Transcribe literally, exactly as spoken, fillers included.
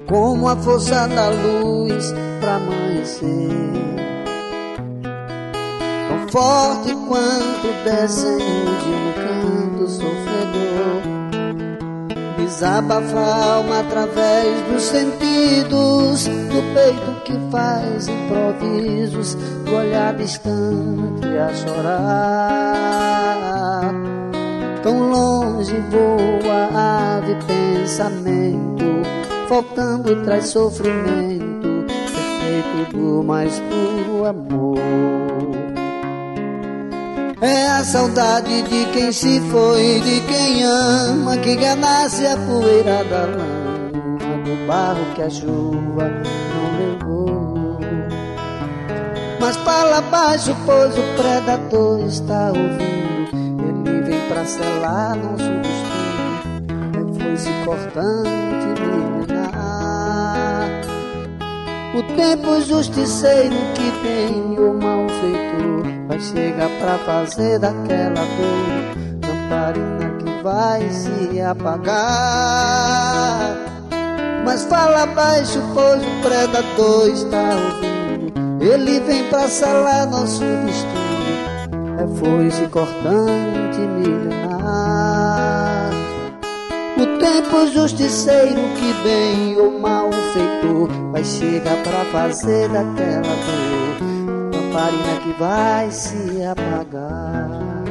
como a força da luz pra amanhecer, tão forte quanto o desenho de um canto sofredor. Desabafa a alma através dos sentidos, do peito que faz improvisos, do olhar distante a chorar. Tão longe voa a ave pensamento, faltando traz sofrimento, perfeito do mais puro amor. É a saudade de quem se foi, de quem ama, que renasce a poeira da lama, do barro que a chuva não levou. Mas fala baixo, pois o predador está ouvindo, ele vem pra selar nosso destino, é foice cortante milenar. O tempo justiceiro que tem o malfeitor vai chegar pra fazer daquela dor lamparina que vai se apagar. Mas fala baixo, pois o predador está ouvindo, ele vem pra salar nosso destino, é foice cortante milenar. O tempo justiceiro que bem ou mal feitor vai chegar pra fazer daquela dor lamparina que vai se apagar.